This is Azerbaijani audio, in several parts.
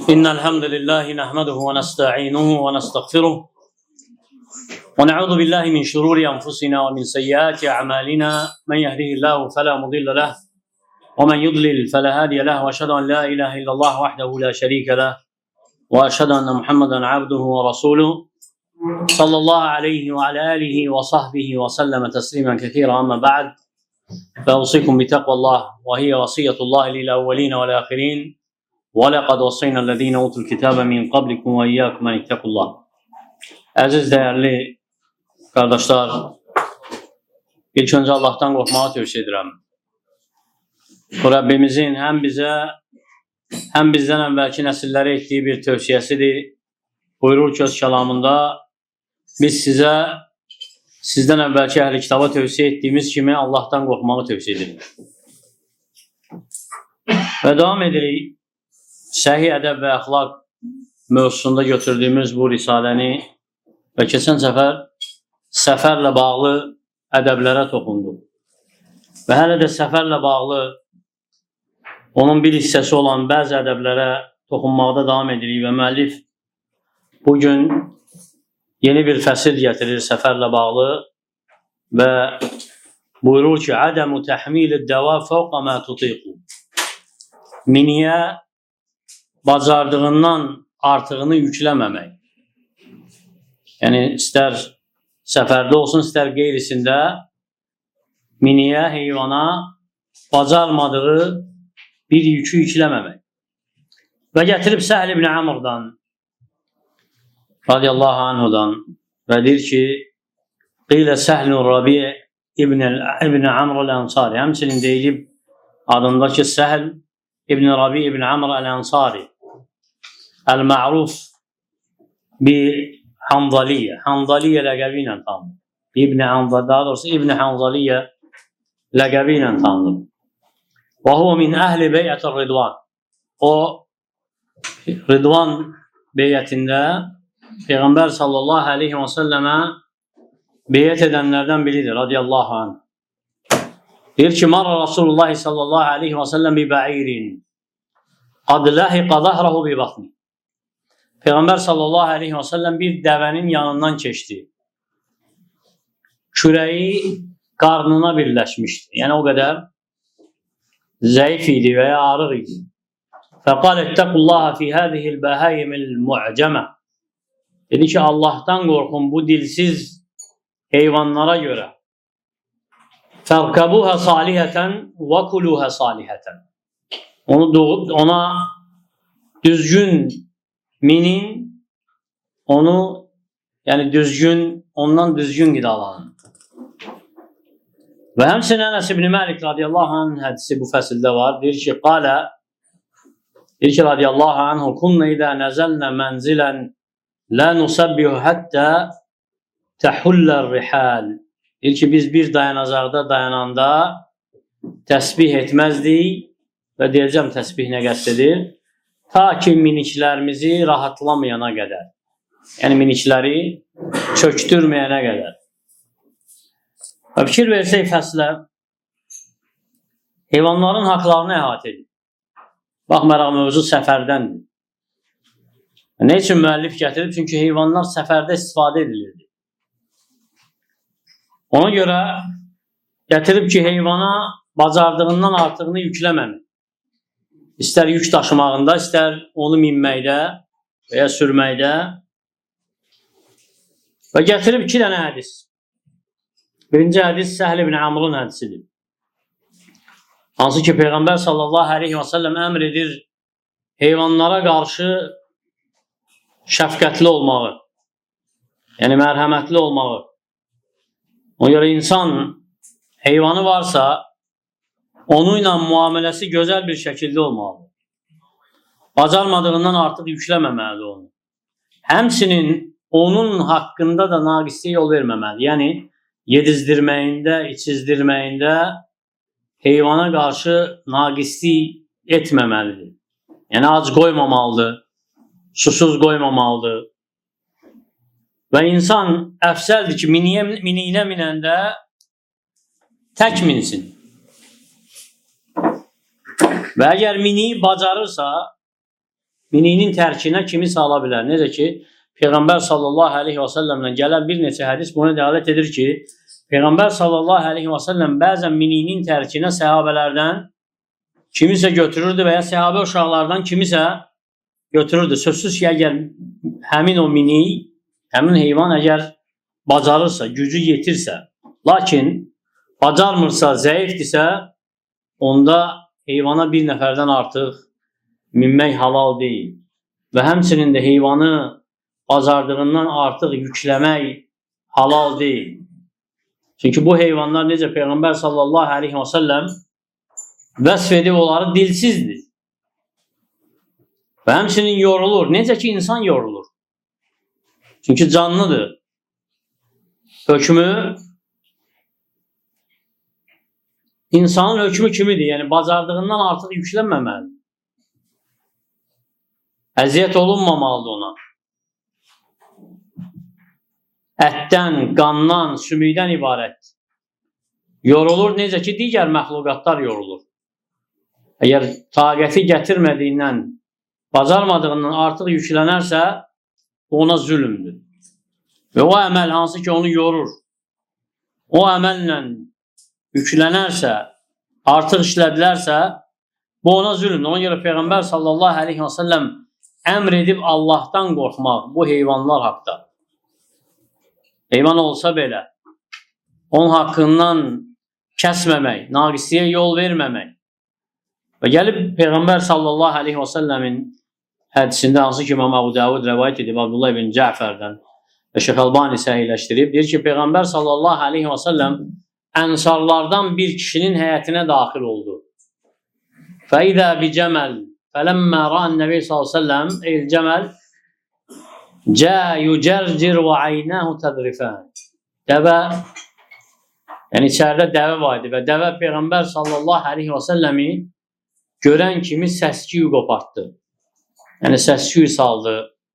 إن الحمد لله نحمده ونستعينه ونستغفره ونعوذ بالله من شرور أنفسنا ومن سيئات أعمالنا من يهده الله فلا مضل له ومن يضلل فلا هادي له وأشهد أن لا إله إلا الله وحده لا شريك له وأشهد أن محمدا عبده ورسوله صلى الله عليه وعلى آله وصحبه وسلم تسليما كثيرا. أما بعد فأوصيكم بتقوى الله وهي وصية الله للأولين والآخرين وَلَقَدْ وَصَّيْنَا الَّذ۪ينَ اُوتُوا الْكِتَابَ مِنْ قَبْلِكُمْ وَاِيَّاكُمْ اَنْ اِتَّقُوا اللّٰهِ. Əziz, dəyərli qardaşlar, ilk öncə Allahdan qorxmağı tövsiyə edirəm. Bu Rəbbimizin həm bizə, həm bizdən əvvəlki nəsillərə etdiyi bir tövsiyəsidir. Buyurur ki, öz kəlamında biz sizə, sizdən əvvəlki əhl-i kitaba tövsiyə etdiyimiz kimi Allahdan qorxmağı tövsiyə edirik. Və davam edirik. Səhih ədəb və əxlaq mövzusunda götürdüyümüz bu risaləni və keçən səfər səfərlə bağlı ədəblərə toxunduq. Və hələ də səfərlə bağlı onun bir hissəsi olan bəzi ədəblərə toxunmaqda davam edirik və müəllif bugün yeni bir fəsil gətirir səfərlə bağlı və buyurur ki, Ədəmu təhmil-i dəva fəvqa mə tutiqu. Miniyə bacardığından artığını yükləməmək. Yəni, istər səfərdə olsun, istər qeyrisində miniyə, heyvana bacarmadığı bir yükü yükləməmək. Və gətirib Səhl ibn Amr'dan, radiyallahu anhudan və deyir ki, Qilə Səhlun Rabi' ibn Amr el-Ansari. Həmçinin deyilib adındakı Səhl ibn Rabi' ibn Amr el-Ansari. El-Ma'ruf bi Hanzaliyə. Hanzaliyə ləqəbi ilə tanınır. Daha doğrusu İbn Hanzaliyə ləqəbi ilə tanınır. Və huve min əhli beyətir Ridvan. O, Ridvan beyətində Peyğəmbər sallallahu aleyhi və səlləmə beyət edənlərdən biridir, radiyallahu anh. Deyir ki, Marra Rasulullah sallallahu aleyhi və səlləm bi bə'irin qad ləhiqə zəhrahu bi batni. Peyğəmbər sallallahu aleyhi və səlləm bir dəvənin yanından keçdi. Kürəyi qarnına birləşmişdi. Yəni, o qədər zəif idi və ya arıq idi. Fəqal ettəqullaha fi hədihil bəhəyimil mu'cəmə. Dedi ki, Allahdan qorxun bu dilsiz heyvanlara görə. Fərkəbuhə salihətən və kuluhə salihətən. Ona düzgün minin, onu, yəni düzgün, ondan düzgün qidalanın. Və həmçinin Ənəs ibn Məlik radiyallahu anh hədisi bu fəsildə var. Deyir ki, qalə, deyir ki, radiyallahu anhu, kunnə idə nəzəlnə mənzilən lə nusəbbihu həttə təhullər rihəl. Deyir ki, biz bir dayanacaqda dayananda təsbih etməzdik və deyəcəm təsbih nə qəsd edir? Ta ki, miniklərimizi rahatlamayana qədər. Yəni, minikləri çöktürməyənə qədər. Və fikir versək fəslə, heyvanların haqlarını əhatə edir. Baxmayaraq, mövzu səfərdəndir. Nə üçün müəllif gətirib? Çünki heyvanlar səfərdə istifadə edilirdi. Ona görə gətirib ki, heyvana bacardığından artığını yükləməmək. İstər yük daşımağında, istər onu minməkdə və ya sürməkdə. Və gətirib 2 dənə hədis. Birinci hədis Səhl ibn Amr'ın hədisidir. Hansı ki, Peyğəmbər sallallahu aleyhi və səlləm əmr edir heyvanlara qarşı şəfqətli olmağı, yəni mərhəmətli olmağı. Ona görə insan heyvanı varsa, onunla müamiləsi gözəl bir şəkildə olmalıdır. Bacarmadığından artıq yükləməməlidir onu. Həmçinin onun haqqında da naqisliyə yol verməməlidir. Yəni, yedizdirməyində, içizdirməyində heyvana qarşı naqislik etməməlidir. Yəni, ac qoymamalıdır, susuz qoymamalıdır. Və insan əfsəldir ki, miniyinə minəndə tək minsin. Və əgər mini bacarırsa, mininin tərkinə kimi sala bilər. Necə ki, Peyğəmbər sallallahu aleyhi və səlləmlə gələn bir neçə hədis bunu dəlalət edir ki, Peyğəmbər sallallahu aleyhi və səlləm bəzən mininin tərkinə səhabələrdən kimisə götürürdü və ya səhabə uşaqlardan kimisə götürürdü. Sözsüz ki, əgər həmin o mini, həmin heyvan əgər bacarırsa, gücü yetirsə, lakin bacarmırsa, zəifdirsə, onda heyvana bir nəfərdən artıq minmək halal deyil. Və həmçinin də heyvanı bacardığından artıq yükləmək halal deyil. Çünki bu heyvanlar necə Peyğəmbər sallallahu aleyhi və səlləm vəsf edib onları dilsizdir. Və həmçinin yorulur. Necə ki, insan yorulur. Çünki canlıdır. Hökmü insanın hökmü kimidir? Yəni, bacardığından artıq yüklənməməlidir. Əziyyət olunmamalıdır ona. Ətdən, qandan, sümükdən ibarət. Yorulur, necə ki, digər məxluqatlar yorulur. Əgər taqəti gətirmədiyindən, bacarmadığından artıq yüklənərsə, ona zülümdür. Və o əməl hansı ki, onu yorur, o əməllə yüklənərsə, artıq işlədilərsə, bu ona zülümdür. Ona görə Peyğəmbər sallallahu aleyhi və səlləm əmr edib Allahdan qorxmaq bu heyvanlar haqda. Heyvan olsa belə, onun haqqından kəsməmək, naqisliyə yol verməmək. Və gəlib Peyğəmbər sallallahu aleyhi və səlləmin hədisində, hansı ki, İmam Əbu Davud rəvayət edib Abdullah ibn Cəfərdən və Şeyx Əlbani səhiləşdirib, deyir ki, Peyğəmbər sallallahu aleyhi və səlləm ənsarlardan bir kişinin həyətinə daxil oldu. Fəidə bi cəməl fələmmə rəən nəbi sallallahu aleyhi və səlləm el-cəməl cə yücərcir və aynəhu tədrifən. Dəvə, yəni içəridə dəvə var idi və dəvə Peyğəmbər sallallahu aleyhi və səlləmi görən kimi səs-küy qopartdı. Yəni səs-küy saldı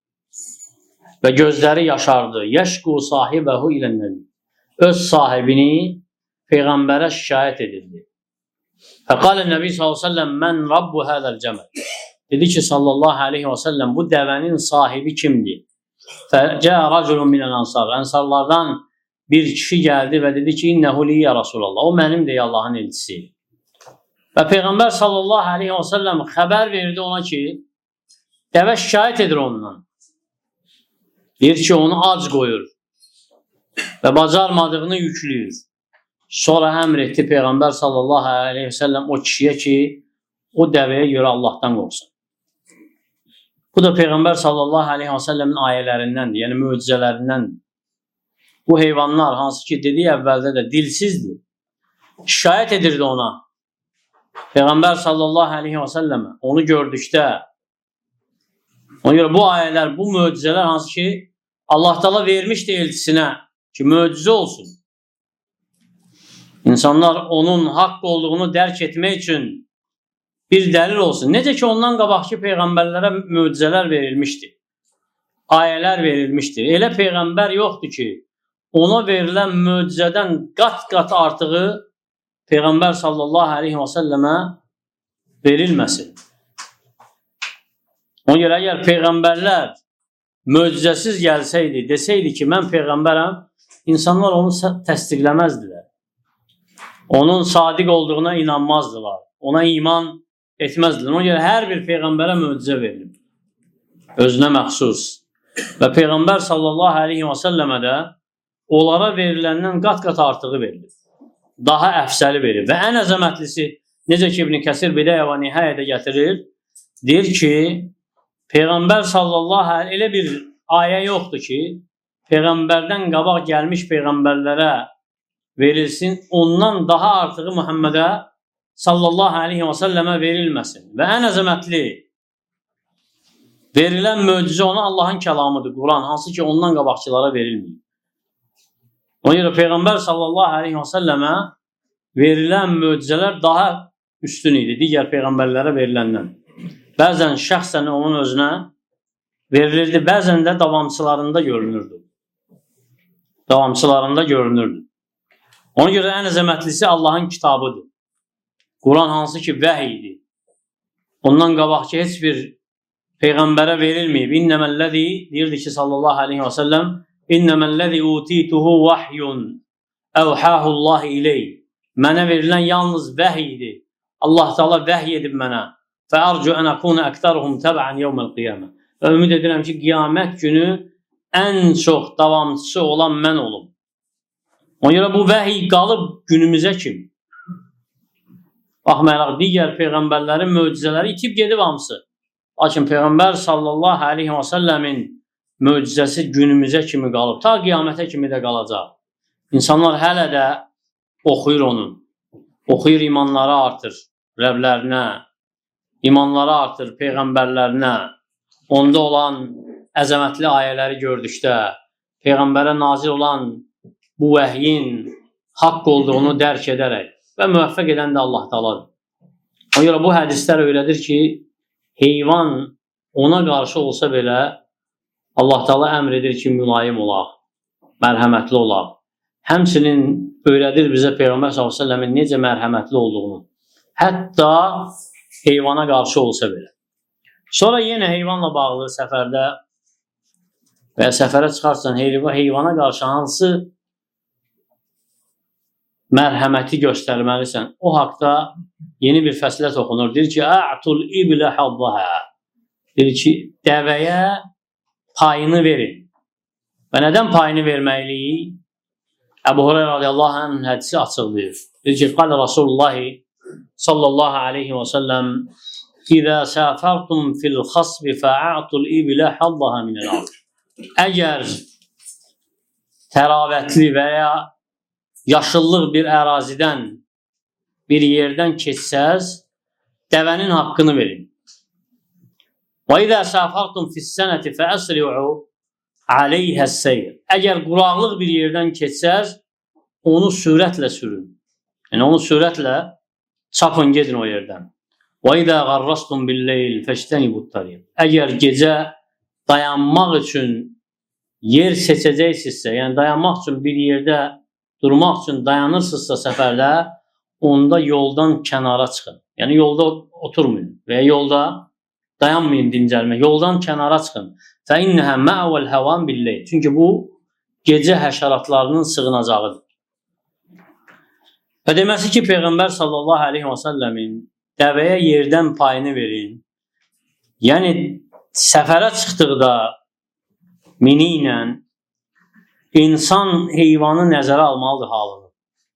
və gözləri yaşardı. Yəşqu sahibəhu ilən-nəbi. Öz sahibini Peyğəmbərə şikayət edildi. Fəqalə nəbi sallallahu aleyhi və səlləm mən rabbu hədəl-cəməl. Dedi ki, sallallahu aleyhi və səlləm, bu dəvənin sahibi kimdir? Fəcə raculun minəl ansar. Ənsarlardan bir kişi gəldi və dedi ki, innəhu li ya Rasulallah. O mənim deyə Allahın elçisi. Və Peyğəmbər sallallahu aleyhi və səlləm xəbər verdi ona ki, dəvə şikayət edir ondan. Deyir ki, onu ac qoyur və bacarmadığını yüklüyür. Sonra əmr etdi Peyğəmbər sallallahu aleyhi və səlləm o kişiyə ki, o dəvəyə görə Allahdan qorxsun. Bu da Peyğəmbər sallallahu aleyhi və səlləmin ayələrindəndir, yəni möcüzələrindəndir. Bu heyvanlar, hansı ki, dediyi əvvəldə də dilsizdir, şikayət edirdi ona. Peyğəmbər sallallahu aleyhi və səlləmə onu gördükdə, ona görə bu ayələr, bu möcüzələr hansı ki, Allah Teala vermişdi elçisinə ki, möcüzə olsun. İnsanlar onun haqq olduğunu dərk etmək üçün bir dəlil olsun. Necə ki, ondan qabaqki Peyğəmbərlərə möcüzələr verilmişdi. Ayələr verilmişdi. Elə Peyğəmbər yoxdur ki, ona verilən möcüzədən qat-qat artığı Peyğəmbər sallallahu aleyhi və səlləmə verilməsin. Ona görə, əgər Peyğəmbərlər möcüzəsiz gəlsəydi, desəydi ki, mən Peyğəmbərəm, insanlar onu təsdiqləməzdilər. Onun sadiq olduğuna inanmazdılar. Ona iman etməzdilər. Ona görə hər bir Peyğəmbərə möcüzə verilib. Özünə məxsus. Və Peyğəmbər sallallahu aleyhi və səlləmə də onlara veriləndən qat-qat artığı verilib. Daha əfsəli verilib. Və ən əzəmətlisi, necə ki, İbn Kəsir Bidayə və Nihayədə gətirir, deyir ki, Peyğəmbər sallallahu aleyhi elə bir ayə yoxdur ki, Peyğəmbərdən qabaq gəlmiş Peyğəmbərlərə verilsin, ondan daha artığı Muhammedə sallallahu aleyhi və səlləmə verilməsin. Və ən əzəmətli verilən möcüzə ona Allahın kəlamıdır, Quran, hansı ki, ondan qabaqçılara verilmir. Ona görə Peyğəmbər sallallahu aleyhi və səlləmə verilən möcüzələr daha üstün idi digər Peyğəmbərlərə veriləndən. Bəzən şəxsən onun özünə verilirdi, bəzən də davamçılarında görünürdü. Davamçılarında görünürdü. Ona görə ən əzəmətlisi Allahın kitabıdır. Quran hansı ki, vəhiy idi. Ondan qabaqki heç bir Peyğəmbərə verilməyib. İnnəməl-ləzi deyirdi ki, sallallahu aleyhi və səlləm, İnnəməl-ləzi utituhu vahyun əvhəhullah iley. Mənə verilən yalnız vəhy idi. Allah Teala vəhy edib mənə. Fəərcu ən əkunə əktəruhum təbən yevməl-qiyamə. Və ümid edirəm ki, qiyamət günü ən çox davamçısı olan mən olum. Ona görə bu vəhy qalıb günümüzə kimi. Baxmayaraq digər peyğəmbərlərin möcüzələri itib gedib hamısı. Lakin Peyğəmbər sallallahu aleyhi və səlləmin möcüzəsi günümüzə kimi qalıb. Ta qiyamətə kimi də qalacaq. İnsanlar hələ də oxuyur onu. Oxuyur, imanları artır Rəblərinə, imanları artır Peyğəmbərlərinə. Onda olan əzəmətli ayələri gördükdə, Peyğəmbərə nazil olan bu vəhyin haqq olduğunu dərk edərək və müvəffəq edən də Allah Teala'dır. Ona görə bu hədislər öyrədir ki, heyvan ona qarşı olsa belə Allah Teala əmr edir ki, mülayim olaq, mərhəmətli olaq. Həmçinin öyrədir bizə Peyğəmbər s.ə.v-in necə mərhəmətli olduğunu. Hətta heyvana qarşı olsa belə. Sonra yenə heyvanla bağlı səfərdə və səfərə çıxarsan heyvana qarşı hansı mərhəməti göstərməlisən. O haqda yeni bir fəsilət oxunur. Deyir ki, A'tul iblə haddahə. Deyir ki, dəvəyə payını verin. Və nədən payını verməliyik? Əbu Hurayra radiyallahu anh hədisi açıqlayır. Deyir ki, qalə Rasulullah sallallahu aleyhi və səlləm İzə səfərtum fil xasbi fə'a'tul iblə haddahə minəl-ard. Əgər təravətli və ya yaşıllıq bir ərazidən, bir yerdən keçsəz, dəvənin haqqını verin. Və izə səfərtum fis-sənəti fəəsri'u aleyhəs-seyr. Əgər quraqlıq bir yerdən keçsəz, onu sürətlə sürün. Yəni, onu sürətlə çapın, gedin o yerdən. Və izə qarrastum bil-leyl fəştənibut-tariq. Əgər gecə dayanmaq üçün yer seçəcəksinizsə, yəni dayanmaq üçün bir yerdə durmaq üçün dayanırsınızsa səfərdə, onda yoldan kənara çıxın. Yəni, yolda oturmayın və ya yolda dayanmayın dincəlmək. Yoldan kənara çıxın. فَاِنَّهَا مَعْوَ الْهَوَانْ بِاللَّيْلِ. Çünki bu, gecə həşəratlarının sığınacağıdır. Və deməsi ki, Peyğəmbər sallallahu aleyhi və səlləmin dəvəyə yerdən payını verin. Yəni, səfərə çıxdıqda mini ilə İnsan heyvanı nəzərə almalıdır halını.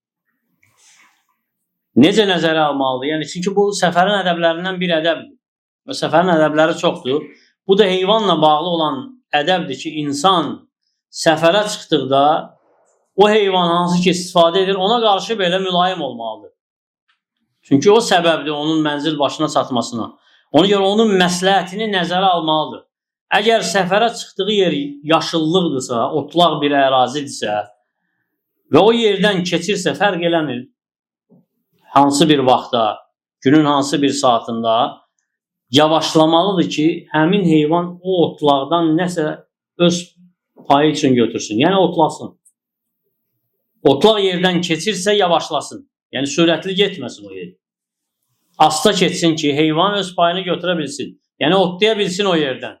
Necə nəzərə almalıdır? Yəni, çünki bu səfərin ədəblərindən bir ədəbdir. Və səfərin ədəbləri çoxdur. Bu da heyvanla bağlı olan ədəbdir ki, insan səfərə çıxdıqda o heyvan hansı ki istifadə edir, ona qarşı belə mülayim olmalıdır. Çünki o səbəbdir onun mənzil başına çatmasına. Ona görə onun məsləhətini nəzərə almalıdır. Əgər səfərə çıxdığı yer yaşıllıqdırsa, otlaq bir ərazidirsə və o yerdən keçirsə, fərq eləmir. Hansı bir vaxtda, günün hansı bir saatında yavaşlamalıdır ki, həmin heyvan o otlaqdan nəsə öz payı üçün götürsün. Yəni, otlasın. Otlaq yerdən keçirsə, yavaşlasın. Yəni, sürətli getməsin o yer. Asta keçsin ki, heyvan öz payını götürə bilsin. Yəni, otlaya bilsin o yerdən.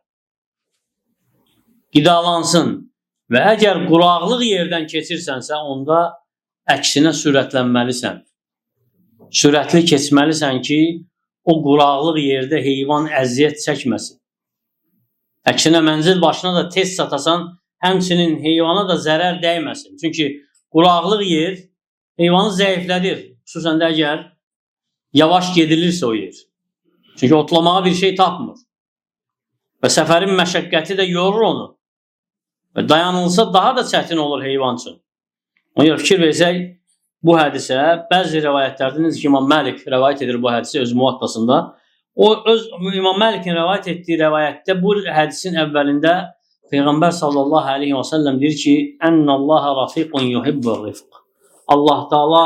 Qidalansın və əgər quraqlıq yerdən keçirsənsə, onda əksinə sürətlənməlisən. Sürətli keçməlisən ki, o quraqlıq yerdə heyvan əziyyət çəkməsin. Əksinə mənzil başına da tez çatasan, həmçinin heyvana da zərər dəyməsin. Çünki quraqlıq yer heyvanı zəiflədir. Xüsusən də əgər yavaş gedilirsə o yer. Çünki otlamağa bir şey tapmır. Və səfərin məşəqqəti də yorur onu. Və dayanılsa daha da çətin olur heyvan üçün. Ona görə fikir versək, bu hədisə bəzi rəvayətlərdə, necə ki, İmam Məlik rəvayət edir bu hədisi öz muvattasında. O, İmam Məlikin rəvayət etdiyi rəvayətdə bu hədisin əvvəlində Peyğəmbər sallallahu aleyhi və səlləm deyir ki, Ənəllaha rafiqun yuhibbur rifq. Allah Teala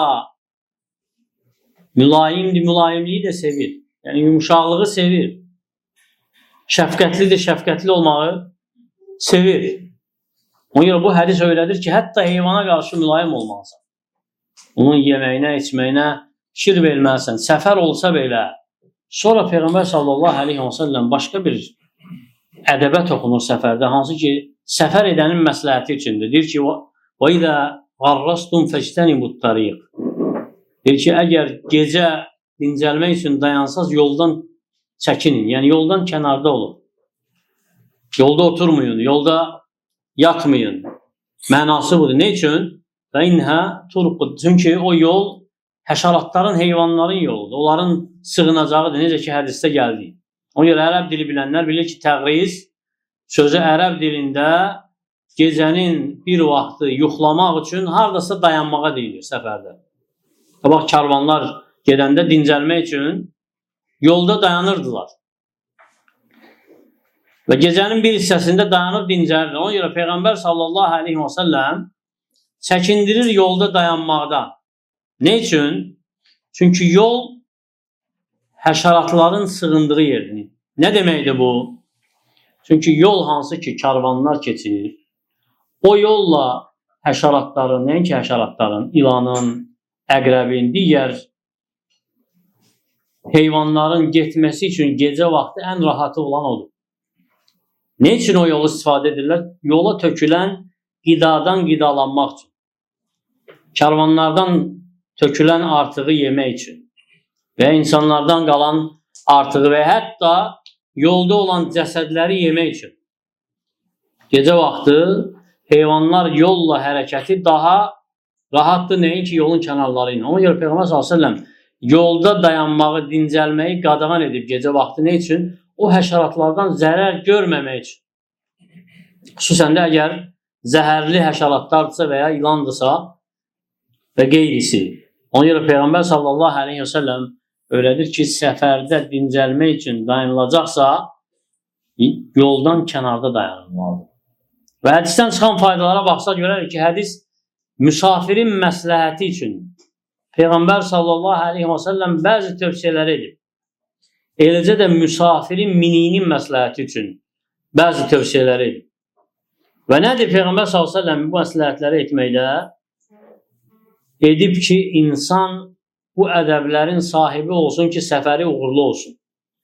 mülayimdir, mülayimliyi də sevir. Yəni, yumuşaqlığı sevir. Şəfqətlidir, şəfqətli olmağı sevir. Ona görə bu hədis öyrədir ki, hətta heyvana qarşı mülayim olmalısan. Onun yeməyinə, içməyinə fikir verməlisən. Səfər olsa belə. Sonra Peyğəmbər sallallahu aleyhi və səlləm başqa bir ədəbə toxunur səfərdə, hansı ki, səfər edənin məsləhəti üçündür. Deyir ki, وَإِذَا غَرَّسْتُمْ فَاجْتَنِبُوا الطَّرِيقِ Deyir ki, əgər gecə dincəlmək üçün dayansaz, yoldan çəkinin, yəni yoldan kənarda olun. Yolda oturmayın, yolda yatmayın. Mənası budur. Ne üçün? Çünki o yol həşəratların, heyvanların yoludur. Onların sığınacağıdır. Necə ki, hədisdə gəldi. Ona görə ərəb dili bilənlər bilir ki, təğriz sözü ərəb dilində gecənin bir vaxtı yuxlamaq üçün haradasa dayanmağa deyilir səfərdə. Bax, karvanlar gedəndə dincəlmək üçün yolda dayanırdılar. Və gecənin bir hissəsində dayanıb dincəlirdi. Ona görə Peyğəmbər sallallahu aleyhi və səlləm çəkindirir yolda dayanmaqdan. Ne üçün? Çünki yol həşəratların sığındığı yerdir. Nə deməkdir bu? Çünki yol hansı ki karvanlar keçir, o yolla həşəratların, nəinki həşəratların, ilanın, əqrəbin, digər heyvanların getməsi üçün gecə vaxtı ən rahatı olan odur. Ne üçün o yolu istifadə edirlər? Yola tökülən qidadan qidalanmaq üçün. Karvanlardan tökülən artığı yemək üçün və insanlardan qalan artığı və hətta yolda olan cəsədləri yemək üçün. Gecə vaxtı heyvanlar yolla hərəkəti daha rahatdır, nəinki yolun kənarları ilə. Ona görə Peyğəmbər s.ə.v yolda dayanmağı, dincəlməyi qadağan edib gecə vaxtı ne üçün? O həşəratlardan zərər görməmək üçün. Xüsusən də əgər zəhərli həşəratlardırsa və ya ilandırsa və qeyrisi. Ona görə Peyğəmbər sallallahu aleyhi və səlləm öylədir ki, səfərdə dincəlmək üçün dayanılacaqsa, yoldan kənarda dayanılmalıdır. Və hədisdən çıxan faydalara baxsa görərik ki, hədis müsafirin məsləhəti üçün Peyğəmbər sallallahu aleyhi və səlləm bəzi tövsiyələri edib. Eləcə də müsafirin mininin məsləhəti üçün bəzi tövsiyələri edib. Və nədir Peyğəmbər sallallahu aleyhi və səlləm bu məsləhətləri etməkdə? Edib ki, insan bu ədəblərin sahibi olsun ki, səfəri uğurlu olsun.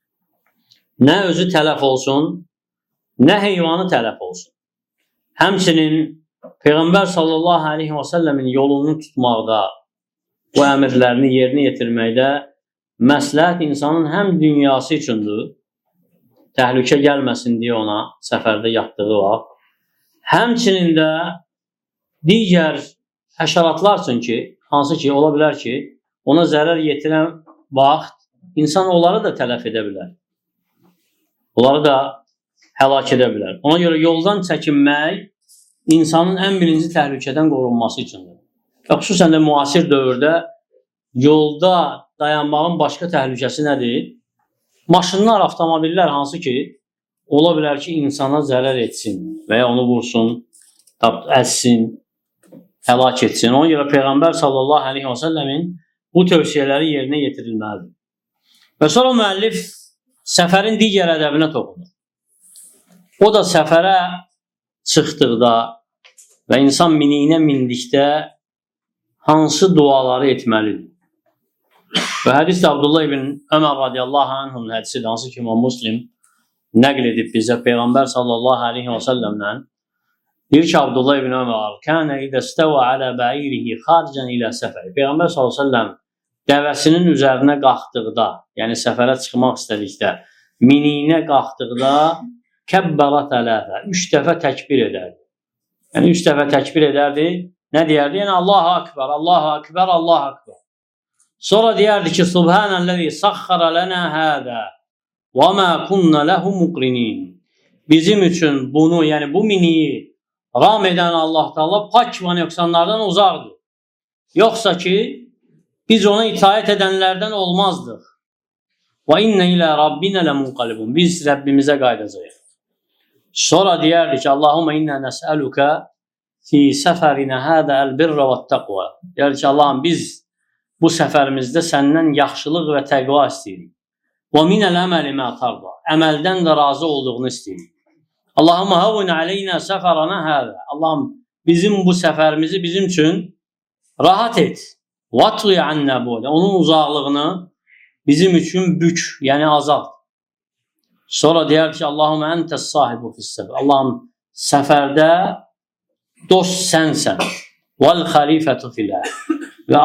Nə özü tələf olsun, nə heyvanı tələf olsun. Həmçinin Peyğəmbər sallallahu aleyhi və səlləmin yolunu tutmaqda, bu əmrlərini yerinə yetirməkdə məsləhət insanın həm dünyası üçündür, təhlükə gəlməsin deyə ona səfərdə yatdığı vaxt, həmçinin də digər həşəratlar üçün ki, hansı ki, ola bilər ki, ona zərər yetirən vaxt insan onları da tələf edə bilər. Onları da həlak edə bilər. Ona görə yoldan çəkinmək insanın ən birinci təhlükədən qorunması üçündür. Xüsusən də müasir dövrdə yolda dayanmağın başqa təhlükəsi nədir? Maşınlar, avtomobillər hansı ki, ola bilər ki, insana zərər etsin və ya onu vursun, əzsin, həlak etsin. Ona görə Peyğəmbər sallallahu aleyhi və səlləmin bu tövsiyələri yerinə yetirilməlidir. Və sonra müəllif səfərin digər ədəbinə toxunur. O da səfərə çıxdıqda və insan miniyinə mindikdə hansı duaları etməlidir? Və hədisdə Abdullah ibn Ömər radiyallahu anhunun hədisidir, hansı ki, Müslim nəql edib bizə Peyğəmbər sallallahu aleyhi və səlləmdən. Deyir ki, Abdullah ibn Ömər kənə idə stəvə alə bəirihi xaricən ilə səfəri. Peyğəmbər sallallahu aleyhi və səlləm dəvəsinin üzərinə qalxdıqda, yəni səfərə çıxmaq istədikdə, miniyinə qalxdıqda kəbbərə tələfə, 3 dəfə təkbir edərdi. Yəni 3 dəfə təkbir edərdi. Nə deyərdi? Yəni Allahu Akbar, Allahu Akbar, Allahu Akbar. Sonra deyərdi ki, Subhanəl-ləzi saxxara lənə hədə və mə kunnə ləhu muqrinin. Bizim üçün bunu, yəni bu miniyi ram edən Allah Teala pak və nöqsanlardan uzaqdır. Yoxsa ki, biz ona itaət edənlərdən olmazdıq. Və innə ilə Rabbinə ləmunqalibun. Biz Rəbbimizə qaydacağıq. Sonra deyərdi ki, Allahumma innə nəsəlukə fi səfərinə hədə əl-birrə və təqvə. Deyər ki, Allahım, biz bu səfərimizdə səndən yaxşılıq və təqva istəyirik. Və minəl əməli mə tarda. Əməldən də razı olduğunu istəyirik. Allahumma havun aleynə səfərənə hədə. Allahım, bizim bu səfərimizi bizim üçün rahat et. Vatqi annə böyle. Onun uzaqlığını bizim üçün bük, yəni azalt. Sonra deyər ki, Allahumma entes sahibu fis-səfər. Allahım, səfərdə dost sənsən. Vel xalifətu fil-ərd. Və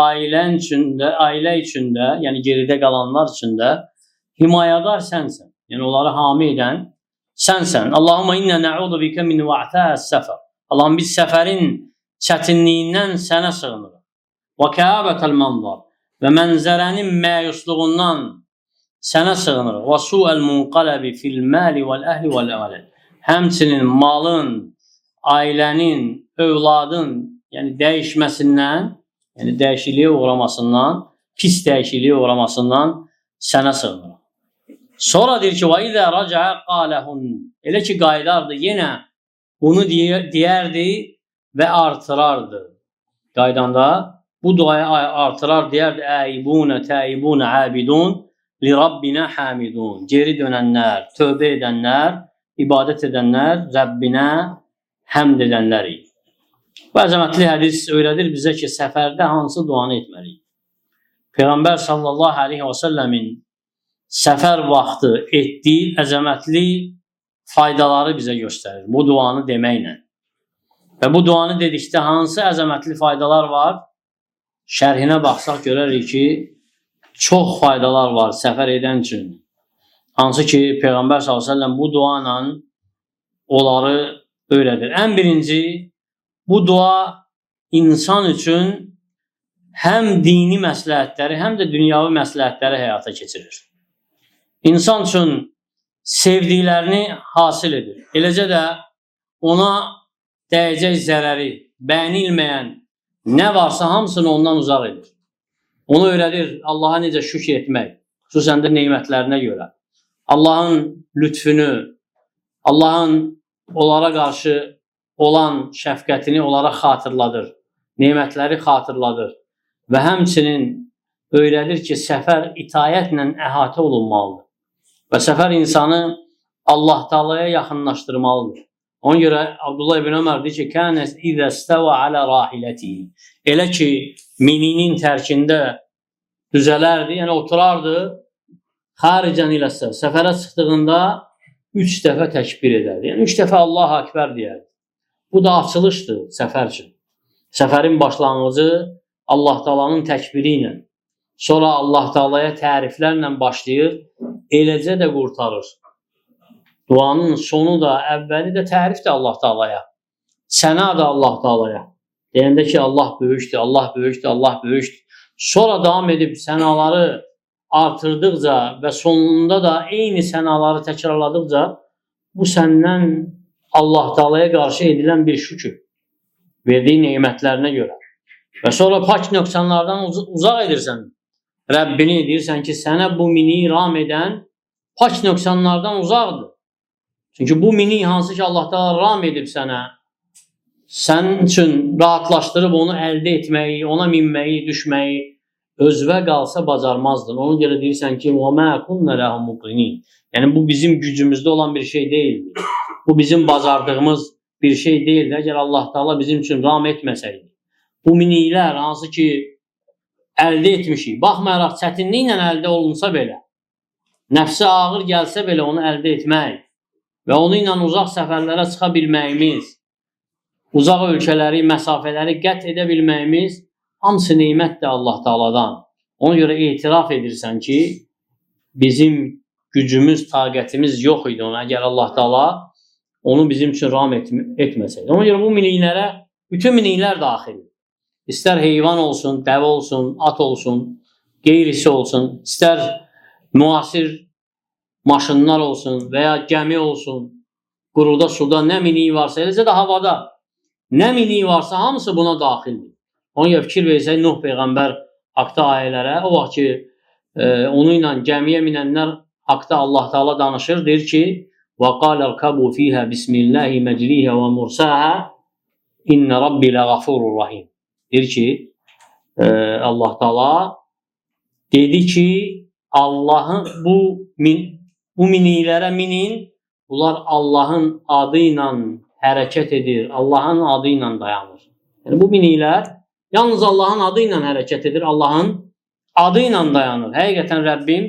ailə içində, yəni geridə qalanlar içində himayədar sənsən. Yəni onları hami edən sənsən. Allahumma inna na'udhu bika min va'ta'as-səfər. Allahım, biz səfərin çətinliyindən sənə sığınırıq. Və kəabətal manzar. Və mənzərənin məyusluğundan sənə sığınırıq. Və su'al munqalabi fil mali vel əhli vel əlad. Həmçinin malın, ailənin, övladın, yəni dəyişməsindən, yəni dəyişikliyə uğramasından, pis dəyişikliyə uğramasından sənə sığınırıq. Sonra deyir ki, və izə raca'a qaləhun. Elə ki, qaydardı, yenə bunu deyərdi və artırardı. Qaydanda bu duayı artırar, deyərdi, əibunə, təibunə, abidun, li Rabbinə hamidun. Geri dönənlər, tövbə edənlər, ibadət edənlər, Rəbbinə həmd edənlərik. Bu əzəmətli hədis öyrədir bizə ki, səfərdə hansı duanı etməliyik? Peyğəmbər sallallahu aleyhi və səlləmin səfər vaxtı etdiyi əzəmətli faydaları bizə göstərir bu duanı deməklə. Və bu duanı dedikdə hansı əzəmətli faydalar var? Şərhinə baxsaq görərik ki, çox faydalar var səfər edən üçün. Hansı ki, Peyğəmbər s.ə.v bu duanla onları öyrədir. Ən birinci, bu dua insan üçün həm dini məsləhətləri, həm də dünyavi məsləhətləri həyata keçirir. İnsan üçün sevdiklərini hasil edir. Eləcə də ona dəyəcək zərəri, bəyənilməyən nə varsa hamısını ondan uzaq edir. Onu öyrədir Allaha necə şükür etmək, xüsusən də neymətlərinə görə. Allahın lütfünü, Allahın onlara qarşı olan şəfqətini onlara xatırladır, neymətləri xatırladır və həmçinin öyrədir ki, səfər itayətlə əhatə olunmalıdır və səfər insanı Allah Taala'ya yaxınlaşdırmalıdır. Ona görə Abdullah ibn Ömər deyir ki, kənəs izə stəvə alə rahilətihi. Elə ki, mininin tərkində düzələrdi, yəni oturardı, xaricən iləsə, səfərə çıxdığında 3 dəfə təkbir edərdi. Yəni 3 dəfə Allahu Akbar deyərdi. Bu da açılışdır səfər üçün. Səfərin başlanğıcı Allah Taala'nın təkbiri ilə, sonra Allah Taala'ya təriflərlə başlayır, eləcə də qurtarır. Duanın sonu da, əvvəli də tərifdir Allah Taala'ya. Səna da Allah Taala'ya. Deyəndə ki, Allah böyükdür, Allah böyükdür, Allah böyükdür. Sonra davam edib sənaları artırdıqca və sonunda da eyni sənaları təkrarladıqca bu səndən Allah Taala'ya qarşı edilən bir şükür, verdiyi neymətlərinə görə. Və sonra pak nöqsanlardan uzaq edirsən. Rəbbini deyirsən ki, sənə bu mini ram edən pak nöqsanlardan uzaqdır. Çünki bu mini hansı ki Allah Taala ram edib sənə, sənin üçün rahatlaşdırıb onu əldə etməyi, ona minməyi, düşməyi özvə qalsa bacarmazdın. Ona görə deyirsən ki, وَمَا كُنَّ لَهُمْ مُقْرِنِينَ. Yəni bu bizim gücümüzdə olan bir şey deyildi. Bu bizim bacardığımız bir şey deyildi. Əgər Allah Taala bizim üçün ram etməsəydi. Bu minilər hansı ki əldə etmişik, baxmayaraq çətinliklə əldə olunsa belə, nəfsi ağır gəlsə belə onu əldə etmək və onu ilə uzaq səfərlərə çıxa bilməyimiz, uzaq ölkələri, məsafələri qət edə bilməyimiz hamısı neymətdir Allah Taaladan. Ona görə etiraf edirsən ki, bizim gücümüz, taqətimiz yox idi ona, əgər Allah Taala onu bizim üçün ram etməsəydi. Ona görə bu miniklərə bütün miniklər daxildir. İstər heyvan olsun, dəvə olsun, at olsun, qeyrisi olsun, istər müasir maşınlar olsun və ya gəmi olsun, quruda, suda nə miniyi varsa, eləcə də havada nə miniyi varsa hamısı buna daxildir. Ona görə fikir versək, Nuh Peyğəmbər haqda ayələrə, o vaxt ki, onu ilə gəmiyə minənlər haqda Allah Taala danışır, deyir ki, وَقَالَ الْكَبُوا فِيهَا بِسْمِ اللّٰهِ مَجْرِيهَا وَمُرْسَاهَا اِنَّ رَبِّ لَغَفُورٌ رَحِيمٌ. Deyir ki, Allah Taala dedi ki, Allahın bu minilərə minin, bunlar Allahın adı ilə hərəkət edir, Allahın adı ilə dayanır. Yəni bu minilər yalnız Allahın adı ilə hərəkət edir, Allahın adı ilə dayanır. Həqiqətən Rəbbim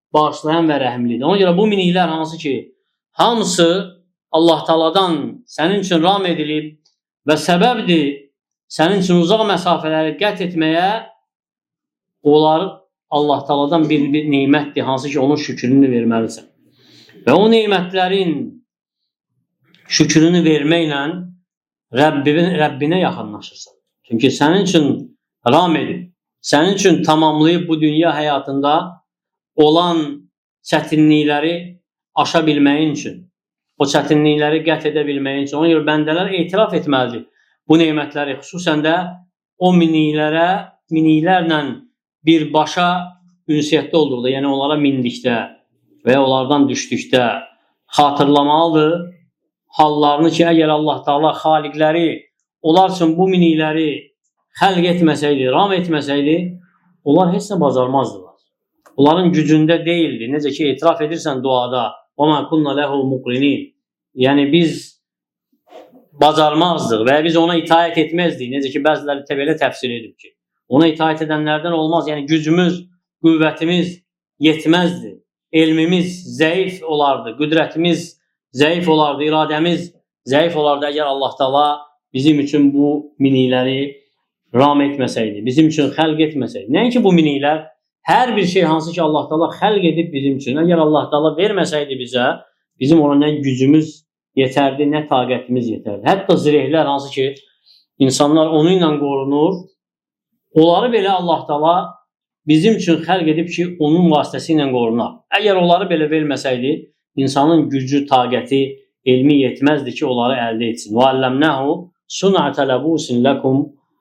bağışlayan və rəhimlidir. Ona görə bu miniklər hansı ki, hamısı Allah Taaladan sənin üçün ram edilib və səbəbdir sənin üçün uzaq məsafələri qət etməyə, onlar Allah Taaladan bir neymətdir, hansı ki, onun şükrünü verməlisən. Və o neymətlərin şükrünü verməklə Rəbbinə yaxınlaşırsan. Çünki sənin üçün ram edib, sənin üçün tamamlayıb bu dünya həyatında olan çətinlikləri aşa bilməyin üçün, o çətinlikləri qət edə bilməyin üçün. Ona görə bəndələr etiraf etməlidir bu neymətləri, xüsusən də o miniklərlə birbaşa ünsiyyətdə olduqda, yəni onlara mindikdə və ya onlardan düşdükdə xatırlamalıdır hallarını ki, əgər Allah Taala xaliqləri onlar üçün bu minikləri xəlq etməsəydi, ram etməsəydi, onlar heç nə bacarmazdılar. Onların gücündə deyildi. Necə ki, etiraf edirsən duada, وَمَا كُنَّ لَهُ مُقْرِنِينَ, yəni biz bacarmazdıq və ya biz ona itaət etməzdik. Necə ki, bəziləri belə təfsir edib ki, ona itaət edənlərdən olmaz. Yəni gücümüz, qüvvətimiz yetməzdi. Elmimiz zəif olardı, qüdrətimiz zəif olardı, iradəmiz zəif olardı əgər Allah Taala bizim üçün bu minikləri ram etməsəydi, bizim üçün xəlq etməsəydi. Nəinki bu miniklər, hər bir şey hansı ki Allah Taala xəlq edib bizim üçün, əgər Allah Taala verməsəydi bizə, bizim ona nə gücümüz yetərdi, nə taqətimiz yetərdi. Hətta zirehlər hansı ki insanlar onu ilə qorunur, onları belə Allah Taala bizim üçün xəlq edib ki, onun vasitəsi ilə qorunar. Əgər onları belə verməsəydi, insanın gücü, taqəti, elmi yetməzdi ki, onları əldə etsin. وَعَلَّمْنَهُ صُنْعَةَ لَبُوسٍ لَكُمْ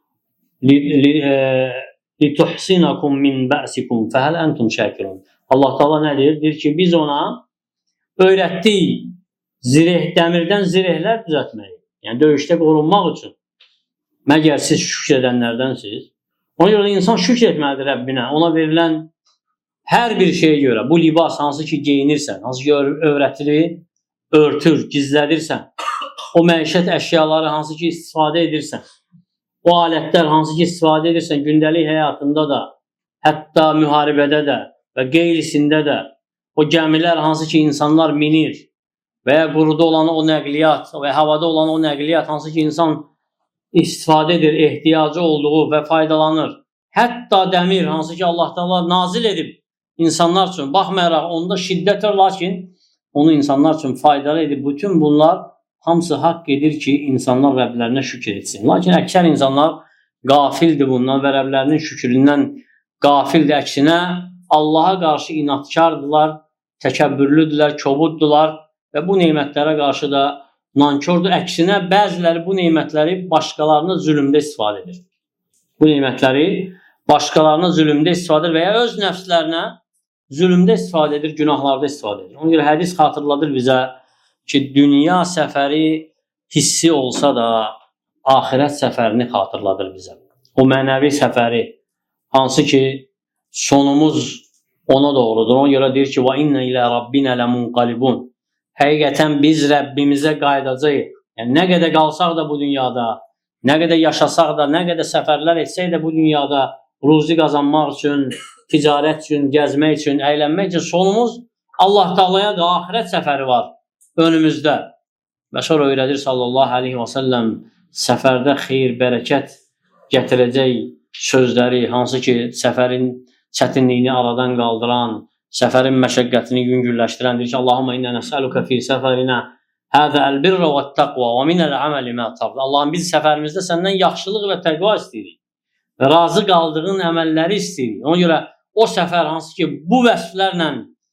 لِتُحْسِنَكُمْ مِنْ بَأْسِكُمْ فَهَلْ أَنْتُمْ شَاكِرُونَ. Allah Taala nə deyir? Deyir ki, biz ona öyrətdik dəmirdən zirehlər düzəltməyi. Yəni döyüşdə qorunmaq üçün. Məgər siz şükr edənlərdənsiz. Ona görə insan şükr etməlidir Rəbbinə. Ona verilən hər bir şeyə görə, bu libas hansı ki geyinirsən, hansı ki övrətili örtür, gizlədirsən, o məişət əşyaları hansı ki istifadə edirsən, o alətlər hansı ki istifadə edirsən gündəlik həyatında da, hətta müharibədə də və qeyrisində də, o gəmilər hansı ki insanlar minir və ya quruda olan o nəqliyyat və havada olan o nəqliyyat hansı ki insan istifadə edir, ehtiyacı olduğu və faydalanır. Hətta dəmir hansı ki Allah Taala nazil edib insanlar üçün, baxmayaraq onda şiddətdir, lakin onu insanlar üçün faydalı edib. Bütün bunlar hamısı haqq edir ki, insanlar Rəblərinə şükür etsin. Lakin əksər insanlar qafildir bundan və Rəblərinin şükründən qafildir. Əksinə Allaha qarşı inadkardırlar, təkəbbürlüdürlər, kobuddular və bu neymətlərə qarşı da nankordur. Əksinə bəziləri bu neymətləri başqalarına zülmdə istifadə edir. Bu neymətləri başqalarına zülmdə istifadə edir və ya öz nəfslərinə zülmdə istifadə edir, günahlarda istifadə edir. Ona görə hədis xatırladır bizə ki, dünya səfəri hissi olsa da axirət səfərini xatırladır bizə. O mənəvi səfəri hansı ki sonumuz ona doğrudur. Ona görə deyir ki, وَاِنَّ إِلَى رَبِّنَ لَمُنْقَلِبُونَ. Həqiqətən biz Rəbbimizə qayıdacağıq. Yəni, nə qədər qalsaq da bu dünyada, nə qədər yaşasaq da, nə qədər səfərlər etsək də bu dünyada ruzi qazanmaq üçün, ticarət üçün, gəzmək üçün, əylənmək üçün sonumuz Allah Taalaya da axirət səfəri var önümüzdə. Və sonra öyrədir sallallahu aleyhi və səlləm səfərdə xeyir, bərəkət gətirəcək sözləri, hansı ki səfərin çətinliyini aradan qaldıran, səfərin məşəqqətini yüngülləşdirəndir ki, Allahumma innə nəsəluka fi səfərinə həzə əl-birrə və təqva və minəl əməli mə taqva. Allahım, biz səfərimizdə səndən yaxşılıq və təqva istəyirik və razı qaldığın əməlləri istəyirik. Ona görə o səfər hansı ki bu vəsflərlə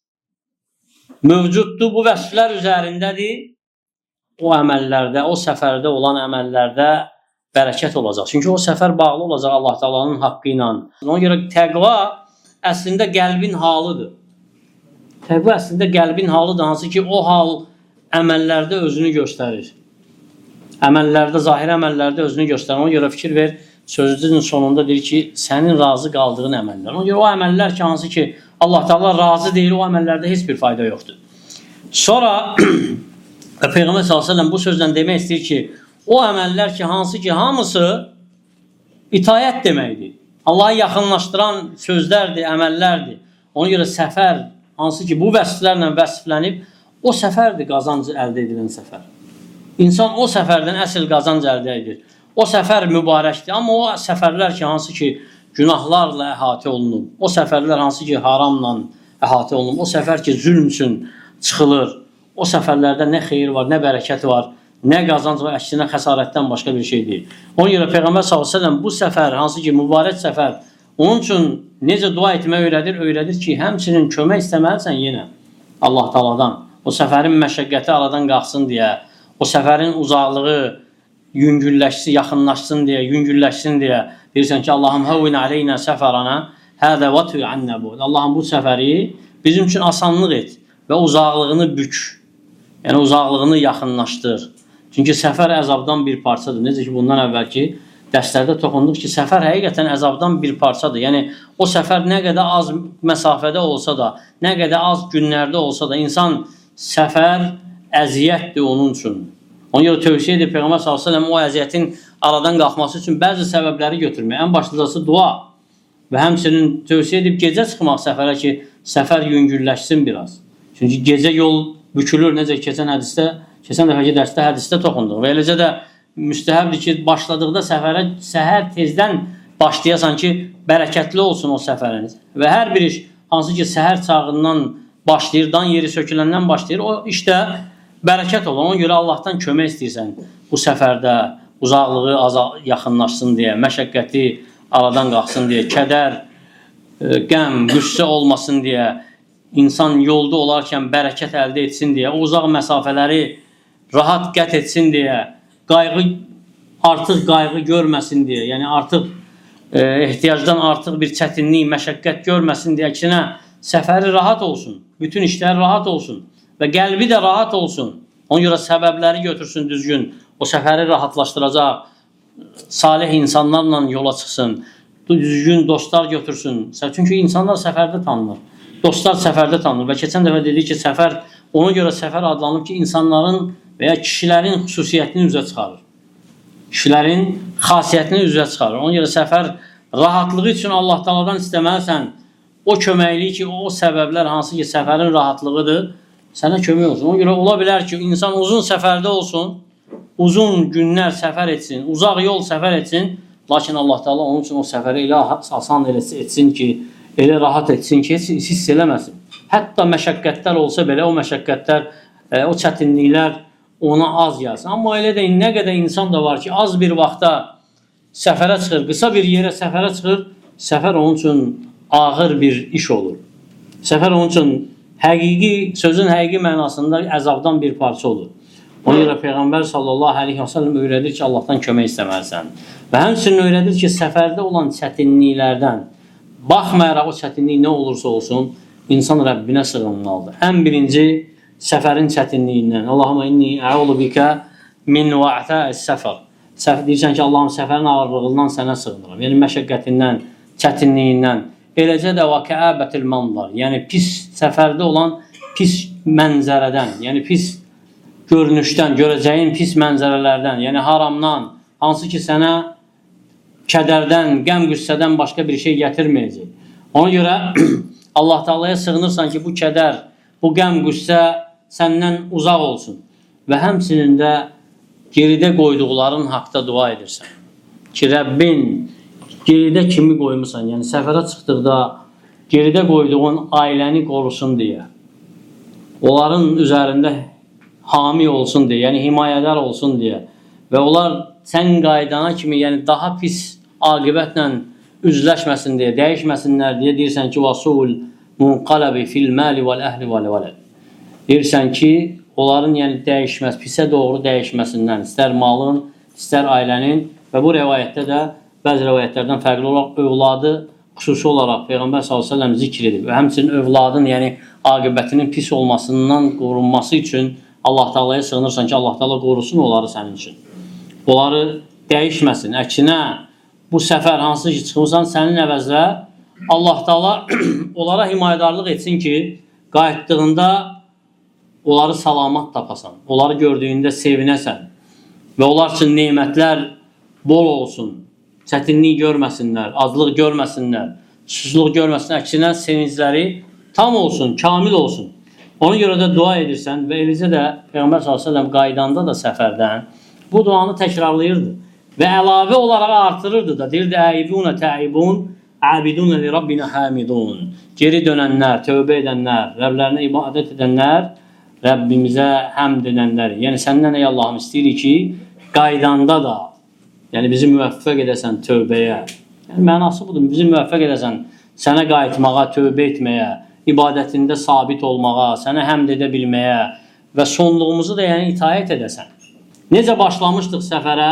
mövcuddur, bu vəsflər üzərindədir, o əməllərdə, o səfərdə olan əməllərdə bərəkət olacaq. Çünki o səfər bağlı olacaq Allah Taala'nın haqqı ilə. Ona görə təqva əslində qəlbin halıdır. Təqva əslində qəlbin halıdır, hansı ki o hal əməllərdə özünü göstərir. Əməllərdə, zahir əməllərdə özünü göstərir. Ona görə fikir ver, sözünün sonunda deyir ki, sənin razı qaldığın əməllər. Ona görə o əməllər ki, hansı ki Allah Taala razı deyil, o əməllərdə heç bir fayda yoxdur. Sonra Peyğəmbər s.ə.v bu sözlə demək istəyir ki, o əməllər ki, hansı ki hamısı itayət deməkdir. Allah'a yaxınlaşdıran sözlərdir, əməllərdir. Ona görə səfər hansı ki bu vəsflərlə vəsflənib, o səfərdir qazancı əldə edilən səfər. İnsan o səfərdən əsl qazanc əldə edir. O səfər mübarəkdir. Amma o səfərlər ki, hansı ki günahlarla əhatə olunub, o səfərlər hansı ki haramla əhatə olunub, o səfər ki zülm üçün çıxılır, o səfərlərdə nə xeyir var, nə bərəkət var, nə qazanc var, əksinə xəsarətdən başqa bir şey deyil. Ona görə Peyğəmbər s.ə.v bu səfər, hansı ki mübarək səfər, onun üçün necə dua etmək öyrədir ki, həmçinin kömək istəməlisən yenə Allah Taala'dan. O səfərin məşəqqəti aradan qalxsın deyə, o səfərin uzaqlığı yüngülləşsin, yaxınlaşsın deyə, yüngülləşsin deyə deyirsən ki, Allahım həvvin aleynə səfərana, hədə və tüy annəbu. Allahım bu səfəri bizim üçün asanlıq et və uzaqlığını bük. Yəni uzaqlığını yaxınlaşdır. Çünki səfər əzabdan bir parçadır. Necə ki bundan əvvəlki dərslərdə toxunduq ki, səfər həqiqətən əzabdan bir parçadır. Yəni o səfər nə qədər az məsafədə olsa da, nə qədər az günlərdə olsa da, insan səfər əziyyətdir onun üçün. Ona görə tövsiyə edir Peyğəmbər s.ə.v o əziyyətin aradan qalxması üçün bəzi səbəbləri götürmək. Ən başlıcası dua və həmçinin tövsiyə edib gecə çıxmaq səfərə ki, səfər yüngülləşsin biraz. Çünki gecə yol bükülür, necə keçən dəfəki dərsdə hədisdə toxunduq. Və eləcə də müstəhəbdir ki, başladıqda səfərə səhər tezdən başlayasan ki, bərəkətli olsun o səfəriniz. Və hər bir iş, hansı ki səhər çağından başlayır, dan yeri söküləndən başlayır, o işdə bərəkət olur. Ona görə Allahdan kömək istəyirsən bu səfərdə, uzaqlığı yaxınlaşsın deyə, məşəqqəti aradan qalxsın deyə, kədər, qəm, qüssə olmasın deyə, insan yolda olarkən bərəkət əldə etsin deyə, o uzaq məsafələri rahat qət etsin deyə, artıq qayğı görməsin deyə, yəni artıq ehtiyacdan artıq bir çətinlik, məşəqqət görməsin deyə, əksinə səfəri rahat olsun, bütün işlər rahat olsun və qəlbi də rahat olsun. Ona görə səbəbləri götürsün düzgün, o səfəri rahatlaşdıracaq, salih insanlarla yola çıxsın, düzgün dostlar götürsün. Çünki insanlar səfərdə tanınır, dostlar səfərdə tanınır və keçən dəfə dedik ki, səfər, ona görə səfər adlanıb ki, insanların və ya kişilərin xüsusiyyətini üzə çıxarır. Kişilərin xasiyyətini üzə çıxarır. Ona görə səfər rahatlığı üçün Allah Taala'dan istəməlisən, o köməkliyi ki, o səbəblər hansı ki, səfərin rahatlığıdır, sənə kömək olsun. Ona görə ola bilər ki, insan uzun səfərdə olsun, uzun günlər səfər etsin, uzaq yol səfər etsin, lakin Allah Taala onun üçün o səfəri elə asan etsin ki, elə rahat etsin ki, heç hiss eləməsin. Hətta məşəqqətlər olsa belə, o məşəqqətlər, o çətinliklər ona az gəlsin. Amma elə də nə qədər insan da var ki, az bir vaxtda səfərə çıxır, qısa bir yerə səfərə çıxır, səfər onun üçün ağır bir iş olur. Səfər onun üçün sözün həqiqi mənasında əzabdan bir parça olur. Ona görə Peyğəmbər sallallahu aleyhi və səlləm öyrədir ki, Allahdan kömək istəməlisən. Və həmçinin öyrədir ki, səfərdə olan çətinliklərdən, baxmayaraq o çətinlik nə olursa olsun, insan Rəbbinə sığınmalıdır. Ən birinci, səfərin çətinliyindən. Allahumma inni ə'udhu bikə min va'ta'is səfər. Deyirsən ki, Allahım səfərin ağırlığından sənə sığınıram. Yəni məşəqqətindən, çətinliyindən. Eləcə də və kəəbətil manzar. Yəni pis səfərdə olan pis mənzərədən, yəni pis görünüşdən, görəcəyin pis mənzərələrdən, yəni haramdan, hansı ki sənə kədərdən, qəm-qüssədən başqa bir şey gətirməyəcək. Ona görə Allah Taala'ya sığınırsan ki, bu kədər, bu qəm-qüssə səndən uzaq olsun. Və həmçinin də geridə qoyduqların haqda dua edirsən. Ki, Rəbbin geridə kimi qoymusan, yəni səfərə çıxdıqda geridə qoyduğun ailəni qorusun deyə, onların üzərində hami olsun deyə, yəni himayədar olsun deyə və onlar sən qaydana kimi, yəni daha pis aqibətlə üzləşməsin deyə, dəyişməsinlər deyə deyirsən ki, vəsul munqalabi fil məli vəl əhli vəl vələd. Deyirsən ki, onların yəni dəyişməz, pisə doğru dəyişməsindən, istər malın, istər ailənin və bu rəvayətdə də bəzi rəvayətlərdən fərqli olaraq övladı xüsusi olaraq Peyğəmbər s.ə.v zikr edib və həmçinin övladın, yəni aqibətinin pis olmasından qorunması üçün Allah Taala'ya sığınırsan ki, Allah Taala qorusun onları sənin üçün. Onları dəyişməsin. Əksinə, bu səfər hansı ki çıxırsan, sənin əvəzlə Allah Taala onlara himayədarlıq etsin ki, qayıtdığında onları salamat tapasan, onları gördüyündə sevinəsən və onlar üçün nemətlər bol olsun. Çətinlik görməsinlər, azlıq görməsinlər, susuzluq görməsinlər, əksinə sevincləri tam olsun, kamil olsun. Ona görə də dua edirsən və eləcə də Peyğəmbər s.ə.v qaydanda da səfərdən bu duanı təkrarlayırdı və əlavə olaraq artırırdı da. Deyirdi, əibunə təibun, abidunə li Rabbinə hamidun. Geri dönənlər, tövbə edənlər, Rəblərinə ibadət edənlər, Rəbbimizə həmd edənlər. Yəni səndən ey Allahım istəyirik ki, qaydanda da, yəni bizi müvəffəq edəsən tövbəyə. Yəni mənası budur, bizi müvəffəq edəsən sənə qayıtmağa, tövbə etməyə, ibadətində sabit olmağa, sənə həmd edə bilməyə və sonluğumuzu da yəni itaət edəsən. Necə başlamışdıq səfərə,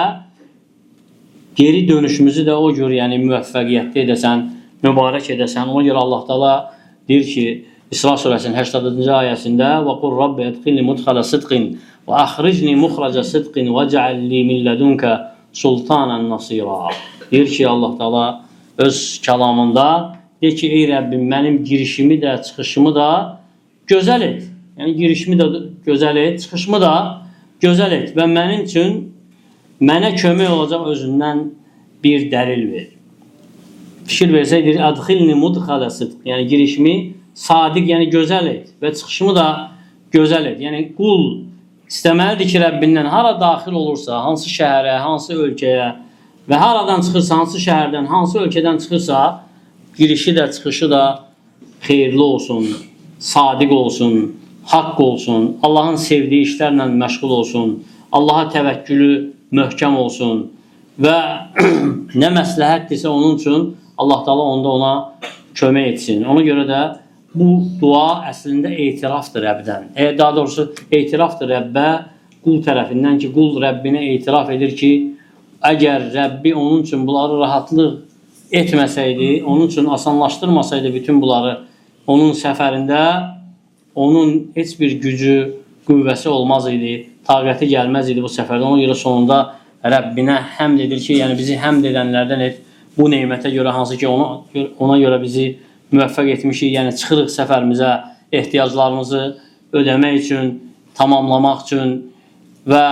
geri dönüşümüzü də o görə yəni müvəffəqiyyətli edəsən, mübarək edəsən. Ona görə Allah Taala deyir ki, İsra surəsinin 80-cı ayəsində və qul Rabbi edxilni mudxala sidqin və axricni muxraca sidqin və cəalli min lədunkə sultanan nasira. Deyir ki, Allah Taala öz kəlamında deyir ki, ey Rəbbim, mənim girişimi də, çıxışımı da gözəl et. Yəni girişimi də gözəl et, çıxışımı da gözəl et və mənim üçün mənə kömək olacaq özündən bir dəlil ver. Fikir versəydir, adxilni mudxala sidq, yəni girişimi sadiq, yəni gözəl et və çıxışımı da gözəl et. Yəni qul istəməlidir ki, Rəbbindən hara daxil olursa, hansı şəhərə, hansı ölkəyə və haradan çıxırsa, hansı şəhərdən, hansı ölkədən çıxırsa, girişi də, çıxışı da xeyirli olsun, sadiq olsun, haqq olsun, Allahın sevdiyi işlərlə məşğul olsun, Allaha təvəkkülü möhkəm olsun və nə məsləhətdirsə onun üçün Allah Taala onda ona kömək etsin. Ona görə də bu dua əslində etirafdır Rəbdən. Daha doğrusu etirafdır Rəbbə qul tərəfindən ki, qul Rəbbinə etiraf edir ki, əgər Rəbbi onun üçün bunları rahatlıq etməsəydi, onun üçün asanlaşdırmasaydı bütün bunları, onun səfərində onun heç bir gücü, qüvvəsi olmaz idi, taqəti gəlməz idi bu səfərdə. Ona görə sonunda Rəbbinə həmd edir ki, yəni bizi həmd edənlərdən et, bu neymətə görə, hansı ki ona görə bizi müvəffəq etmişik, yəni çıxırıq səfərimizə ehtiyaclarımızı ödəmək üçün, tamamlamaq üçün və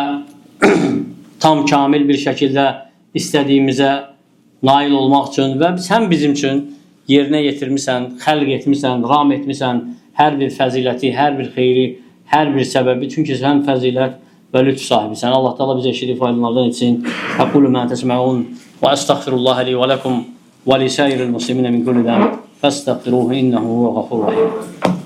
tam kamil bir şəkildə istədiyimizə nail olmaq üçün və sən bizim üçün yerinə yetirmisən, xəlq etmisən, ram etmisən hər bir fəziləti, hər bir xeyri, hər bir səbəbi. Çünki sən fəzilət və lütf sahibisən. Allah Taala bizə eşidib faydalardan etsin. Aqulu ma təsməun və əstəğfirullah li və ləkum və li sairil muslimin min kulli zəm. Fəstəğfiruhu innehu huve gafurur rahim.